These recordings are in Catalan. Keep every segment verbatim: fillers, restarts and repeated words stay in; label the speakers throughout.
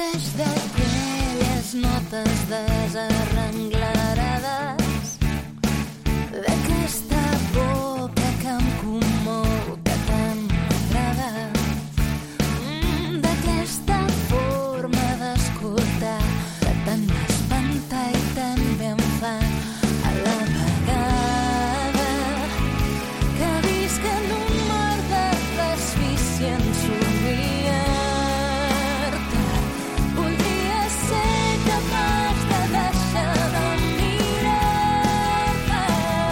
Speaker 1: des d'aquelles notes desarrenglarades, d'aquesta boca que em commou, que tant m'agrada, mm, d'aquesta forma d'escoltar que tant m'espanta i també em fa a la vegada, que visc en un mar de desficient somriar-te. Voldria ser capaç de deixar de mirar-te,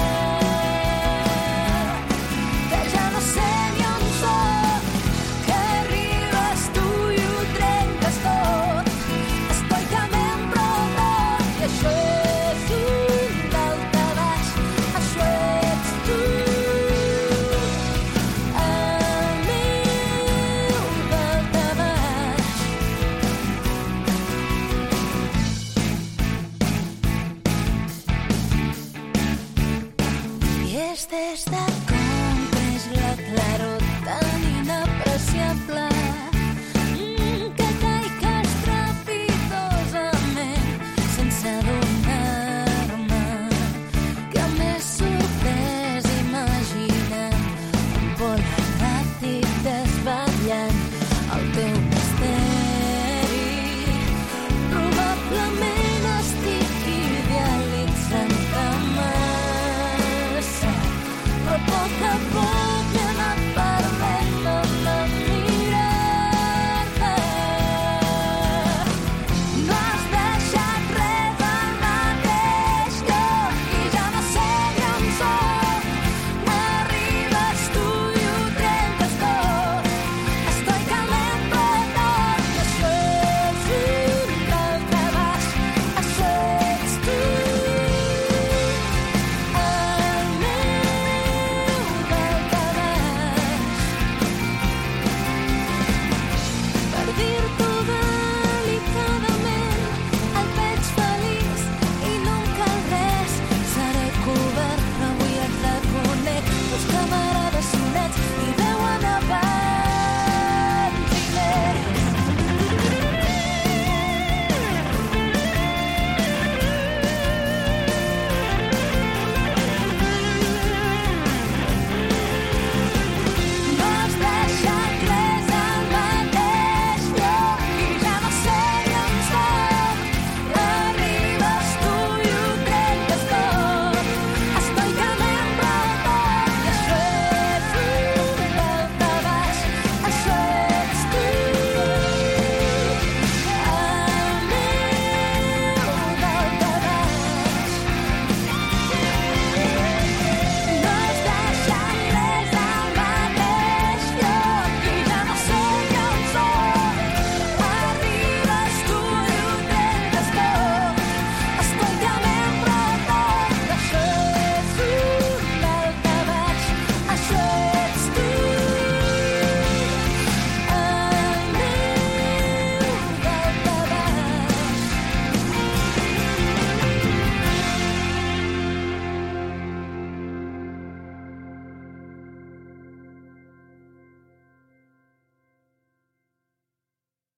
Speaker 1: que ja no sé ni on soc, que arribes tu i ho trenques tot. Estoy caminant prou llarg i això és un daltabaix, això ets tu, el meu daltabaix. I és des de com és la claror tan inapreciable, mm, que caic estrepitosament sense adonar-me, que m'he sorprès imaginant un pol